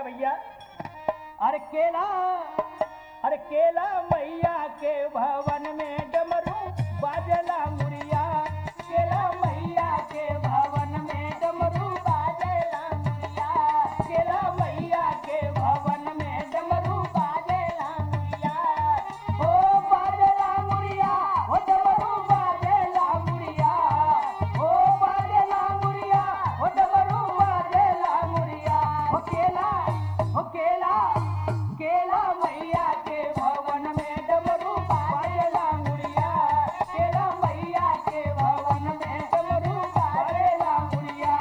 है भैया। अरे केला मैया के भवन में डमरू बाजला मुरिया। केला मैया के भवन में डमरू बाजला मुरिया। केला मैया के भवन में डमरू बाजला मुरिया। ओ बाजला मुरिया, ओ डमरू बाजला मुरिया। ओ बाजला मुरिया, ओ डमरू बाजला मुरिया। ओ केला मैया के भवन में डमरू बाजला मुरिया। केला मैया के भवन में डमरू बाजला मुरिया।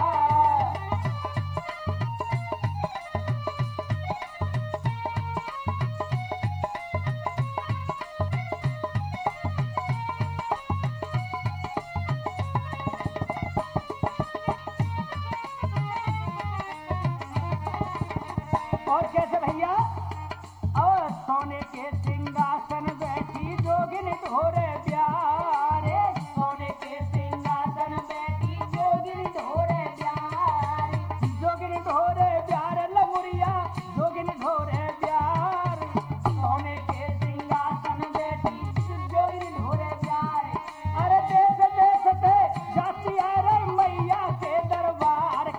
और कैसे भैया? और सोने के सिंहासन बैठी जोगिन ढोरे प्यारे। सोने के सिंहासन बैठी जोगिन ढोरे प्यारे। जोगिन ढोरे प्यार लमुरिया, जोगिन ढोरे प्यार। सोने के सिंहासन बैठी जोगिन ढोरे प्यारे। अरे देश देश पे जाती है रे मैया के दरबार।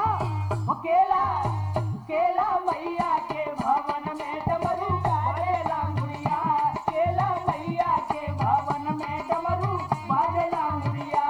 केला मैया के भवन में डमरू बाजेला मुरिया। केला मैया के भवन में डमरू बाजेला मुरिया।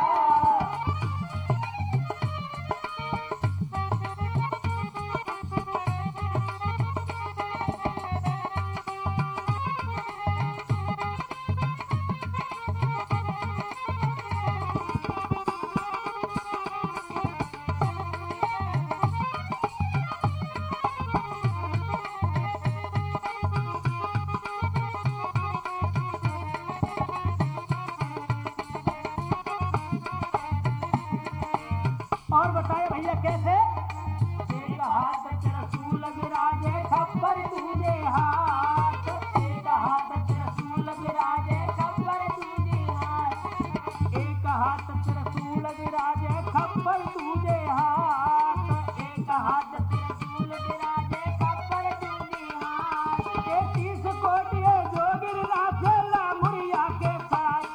और बताए भैया कैसे? एक हाथ त्रिशूल विराजे खप्पर तुझे हाथ। एक हाथ त्रिशूल विराजे खप्पर तुझे हाथ। एक हाथ त्रिशूल विराजे खप्पर तुझे हाथ। एक हाथ त्रिशूल विराजे खप्पर तुझे हाथ। 33 कोटि जोगिन राखेला मुरिया के साथ।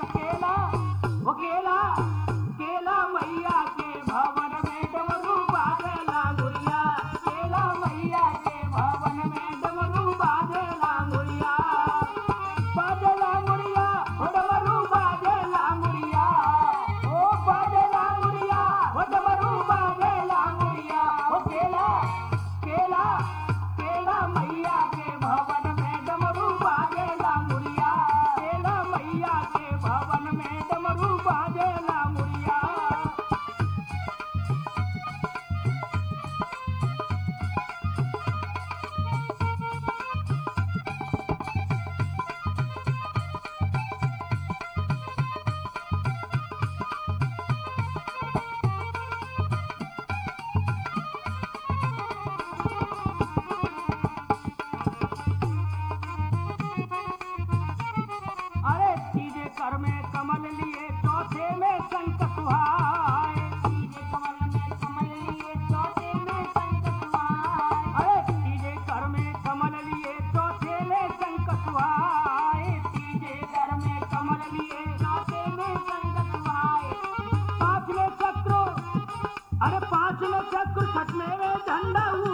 केला मैया के भवन में डमरू बाजेला मुरिया। केला मैया के भवन में डमरू बाजेला मुरिया। बाजेला मुरिया, ओ डमरू बाजेला मुरिया। ओ बाजेला मुरिया, ओ डमरू बाजेला मुरिया। ओ केला मैया के भवन में डमरू बाजेला मुरिया। केला मैया के भवन में डमरू बाजेला मुरिया। अरे तीजे कर में कमल लिए चौथे में शंख सुहाए। तीजे कमल में कमल लिए चौथे में शंख सुहाए। अरे तीजे कर में कमल लिए चौथे में शंख सुहाए। तीजे कर में कमल लिए चौथे में शंख सुहाए। पांचवें चक्र, अरे पांचवें चक्र छठवें में झंडा